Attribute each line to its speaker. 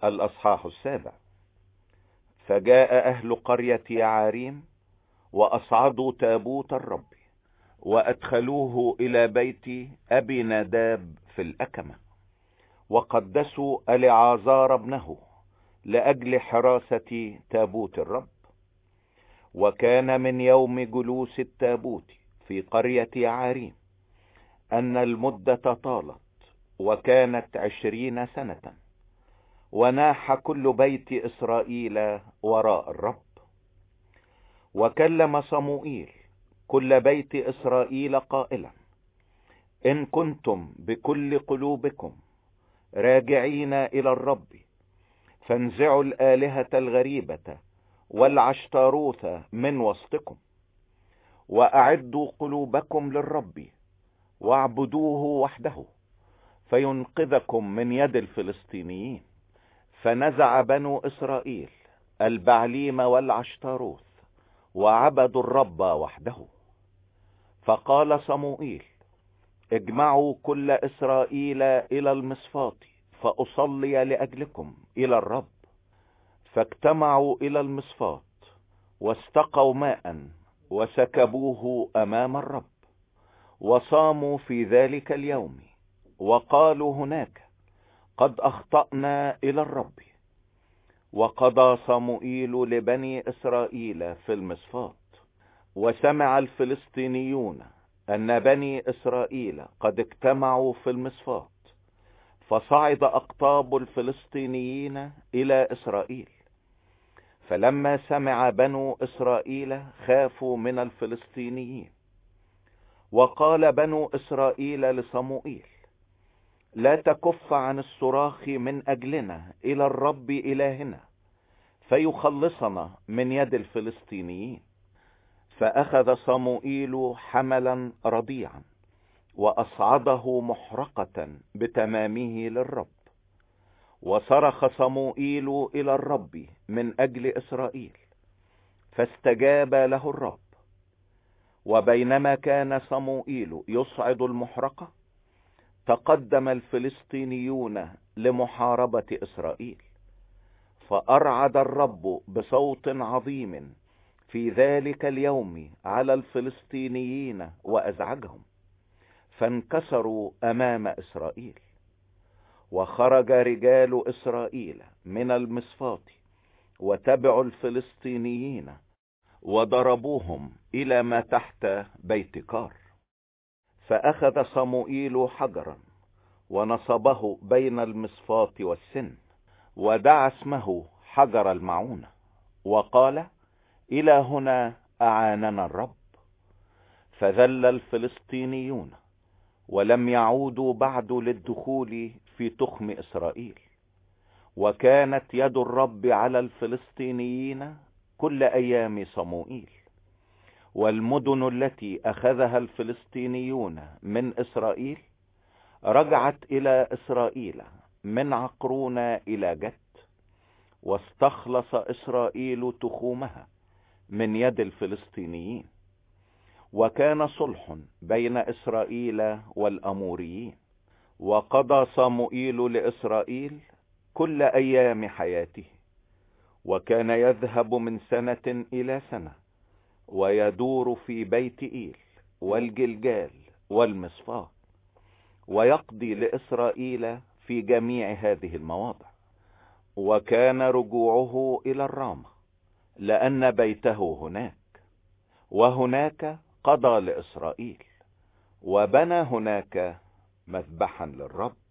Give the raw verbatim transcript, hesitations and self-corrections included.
Speaker 1: الأصحاح السابع. فجاء أهل قرية يعاريم وأصعدوا تابوت الرب وأدخلوه إلى بيت أبي ناداب في الأكمة، وقدسوا ألعازار ابنه لأجل حراسة تابوت الرب. وكان من يوم جلوس التابوت في قرية يعاريم أن المدة طالت وكانت عشرين سنة، وناح كل بيت إسرائيل وراء الرب. وكلم صموئيل كل بيت إسرائيل قائلا: إن كنتم بكل قلوبكم راجعين إلى الرب فانزعوا الآلهة الغريبة والعشتاروث من وسطكم، وأعدوا قلوبكم للرب واعبدوه وحده فينقذكم من يد الفلسطينيين. فنزع بنو إسرائيل البعليم والعشتاروث وعبدوا الرب وحده. فقال صموئيل: اجمعوا كل إسرائيل إلى المصفاة فأصلي لأجلكم إلى الرب. فاجتمعوا إلى المصفاة واستقوا ماء وسكبوه أمام الرب، وصاموا في ذلك اليوم، وقالوا هناك: قد أخطأنا إلى الرب. وقضى صموئيل لبني إسرائيل في المصفاة. وسمع الفلسطينيون أن بني إسرائيل قد اجتمعوا في المصفاة، فصعد أقطاب الفلسطينيين إلى إسرائيل. فلما سمع بنو إسرائيل خافوا من الفلسطينيين. وقال بنو إسرائيل لصموئيل: لا تكف عن الصراخ من أجلنا إلى الرب إلهنا فيخلصنا من يد الفلسطينيين. فأخذ صموئيل حملا رضيعا وأصعده محرقة بتمامه للرب. وصرخ صموئيل إلى الرب من أجل إسرائيل، فاستجاب له الرب. وبينما كان صموئيل يصعد المحرقة، تقدم الفلسطينيون لمحاربة إسرائيل، فأرعد الرب بصوت عظيم في ذلك اليوم على الفلسطينيين وأزعجهم، فانكسروا أمام إسرائيل. وخرج رجال إسرائيل من المصفاة وتبعوا الفلسطينيين وضربوهم إلى ما تحت بيت كار. فأخذ صموئيل حجرا ونصبه بين المصفاة والسن، ودعا اسمه حجر المعونة، وقال: إلى هنا أعاننا الرب. فذل الفلسطينيون ولم يعودوا بعد للدخول في تخم إسرائيل. وكانت يد الرب على الفلسطينيين كل أيام صموئيل. والمدن التي أخذها الفلسطينيون من إسرائيل رجعت إلى إسرائيل من عقرون إلى جت. واستخلص إسرائيل تخومها من يد الفلسطينيين. وكان صلح بين إسرائيل والأموريين. وقضى صموئيل لإسرائيل كل أيام حياته، وكان يذهب من سنة إلى سنة ويدور في بيت إيل والجلجال والمصفاة، ويقضي لإسرائيل في جميع هذه المواضع. وكان رجوعه إلى الرامة لأن بيته هناك، وهناك قضى لإسرائيل، وبنى هناك مذبحا للرب.